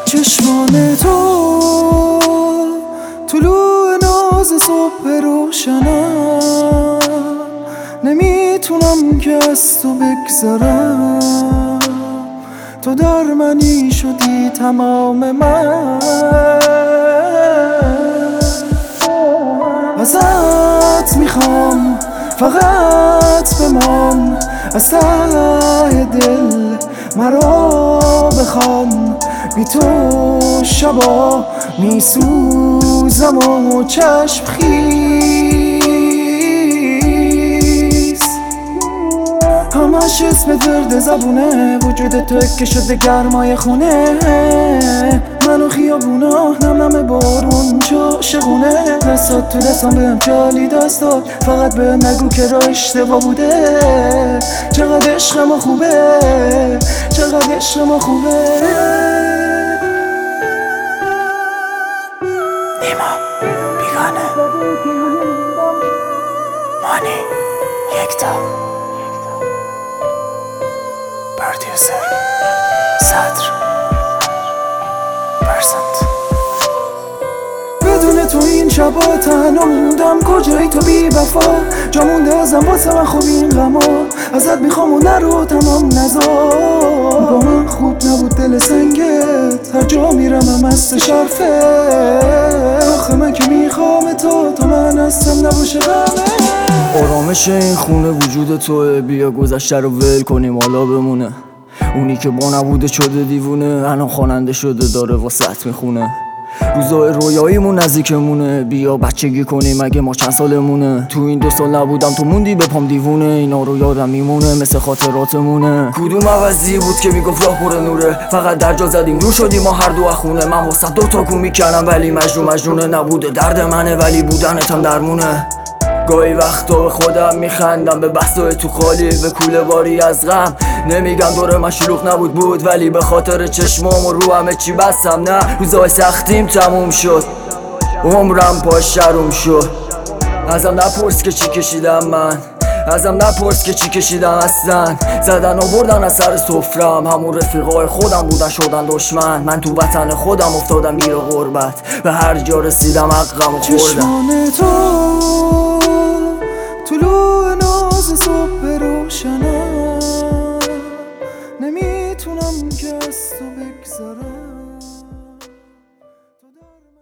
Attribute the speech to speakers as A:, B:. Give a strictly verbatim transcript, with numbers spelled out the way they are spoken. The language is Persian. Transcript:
A: چشمان تو طلوع ناز صبح روشنم، نمیتونم که از تو بگذرم. تو در منی شدی تمام من، ازت میخوام فقط بمان، از ته دل مرا بخوان. بی تو شبا میسوزم و چشم خیز، همش اسم درد زبونه، وجود تو که شده گرمای خونه. منو خیابونا نم نم بارون عاشقونه، دستات تو دستم بهم چالی دست داد، فقط به نگو که را اشتباه بوده. چقدر عشق ما خوبه، چقدر عشق ما خوبه.
B: نیما بیگانه، مانی یکتا، پرودیوسر صدر پرسنت.
A: بدون تو این شبا تنها موندم، کجایی تو بی وفا؟ جا مونده ازم واسه من خوب این غما، ازت میخوام و نرو تمام نزار. با من خوب نبود دل سنگت، هر جا میرم هم مست شرفه. آخه من که میخوام تو، تو من هستم نباشه غمه.
C: آرامش این خونه وجود توه، بیا گذشته رو ول کنیم حالا بمونه. اونی که با نبوده شده دیوونه، الان خواننده شده داره واسط میخونه. روزای رویاییمون نزدیکمونه، بیا بچگی کنیم اگه ما چند سالمونه. تو این دو سال نبودم تو موندی به پام دیوونه، اینا رو یادم میمونه مثل خاطراتمونه. کدوم عوضی بود که میگفت راه پر نوره، فقط در جا زدیم رو شدیم ما هر دو خونه. من واسه دو تا گم میکردم ولی مجنون مجنونه، نبوده درد منه ولی بودنتم درمونه. گاهی وقتا به خودم میخندم، به بحثای تو خالی، به کوله باری از غم. نمیگم دور من شلوغ نبود بود، ولی به خاطر چشمام و رو همه چی بستم. نه روزای سختیم تموم شد، عمرم پاش شروم شد. ازم نپرس که چی کشیدم من، ازم نپرس که چی کشیدم اصلا. زدن و بردن از سر سفرم، همون رفیقای خودم بودن شدن دشمن. من تو وطن خودم افتادم گیر غربت، به هر جا رسیدم حقم و خوردم.
A: چشمان تو طلوع ناز صبح روشنم، نمیتونم که از تو بگذرم.